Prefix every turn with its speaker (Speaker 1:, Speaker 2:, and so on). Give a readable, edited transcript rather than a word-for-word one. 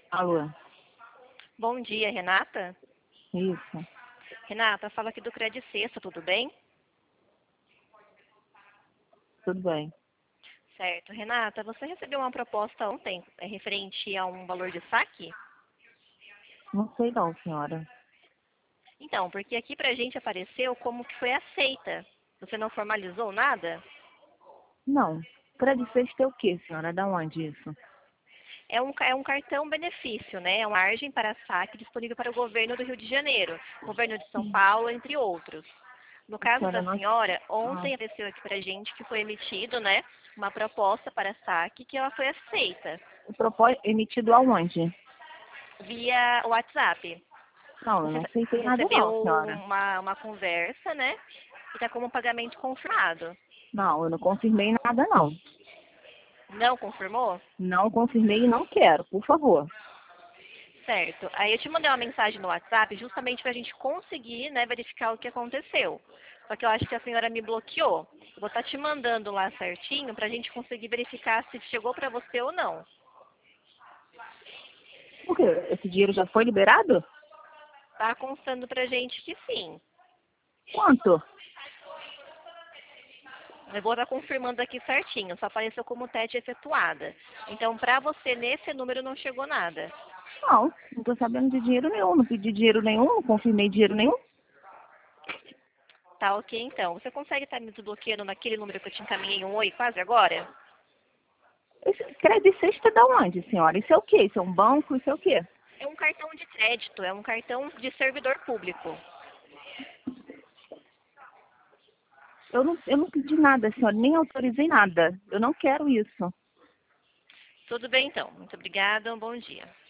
Speaker 1: Alô,
Speaker 2: Bom dia, Renata.
Speaker 1: isso,
Speaker 2: Renata, fala aqui do Credit Sexta, tudo bem?
Speaker 1: tudo bem.
Speaker 2: Certo. Renata, você recebeu uma proposta ontem referente a um valor de saque?
Speaker 1: Não sei não, senhora.
Speaker 2: Então, porque aqui pra gente apareceu como que foi aceita. Você não formalizou nada?
Speaker 1: Não. Crédito Sexta é o quê, senhora? Da onde isso?
Speaker 2: É um cartão benefício, né? É uma margem para saque disponível para o governo do Rio de Janeiro, governo de São Paulo, entre outros. No
Speaker 1: A
Speaker 2: caso
Speaker 1: senhora
Speaker 2: da
Speaker 1: não...
Speaker 2: senhora,
Speaker 1: Ah,
Speaker 2: ontem apareceu aqui pra gente que foi emitido, né, uma proposta para saque que ela foi aceita
Speaker 1: o propósito emitido aonde?
Speaker 2: via WhatsApp.
Speaker 1: Não, eu
Speaker 2: Você
Speaker 1: não aceitei nada
Speaker 2: recebeu
Speaker 1: não, senhora.
Speaker 2: uma conversa, né? E está como pagamento confirmado.
Speaker 1: Não, eu não confirmei nada não.
Speaker 2: Não confirmou?
Speaker 1: Não confirmei e não quero, por favor.
Speaker 2: Certo. Aí eu te mandei uma mensagem no WhatsApp justamente para a gente conseguir, né, verificar o que aconteceu. Só que eu acho que a senhora me bloqueou. Eu vou estar te mandando lá certinho para a gente conseguir verificar se chegou para você ou não.
Speaker 1: Por quê? Esse dinheiro já foi liberado?
Speaker 2: Tá constando para a gente que sim.
Speaker 1: Quanto?
Speaker 2: Eu vou estar confirmando aqui certinho. Só apareceu como TED efetuada. Então, para você, nesse número não chegou nada.
Speaker 1: Não tô sabendo de dinheiro nenhum, não pedi dinheiro nenhum, não confirmei dinheiro nenhum.
Speaker 2: Tá ok, então. Você consegue estar me desbloqueando naquele número que eu te encaminhei um oi quase agora?
Speaker 1: Esse Crédito Sexta é da onde, senhora? Isso é o quê? Isso é um banco? Isso é o quê?
Speaker 2: É um cartão de crédito, é um cartão de servidor público.
Speaker 1: Eu não pedi nada, senhora, nem autorizei nada. Eu não quero isso.
Speaker 2: Tudo bem, então. Muito obrigada. Um bom dia.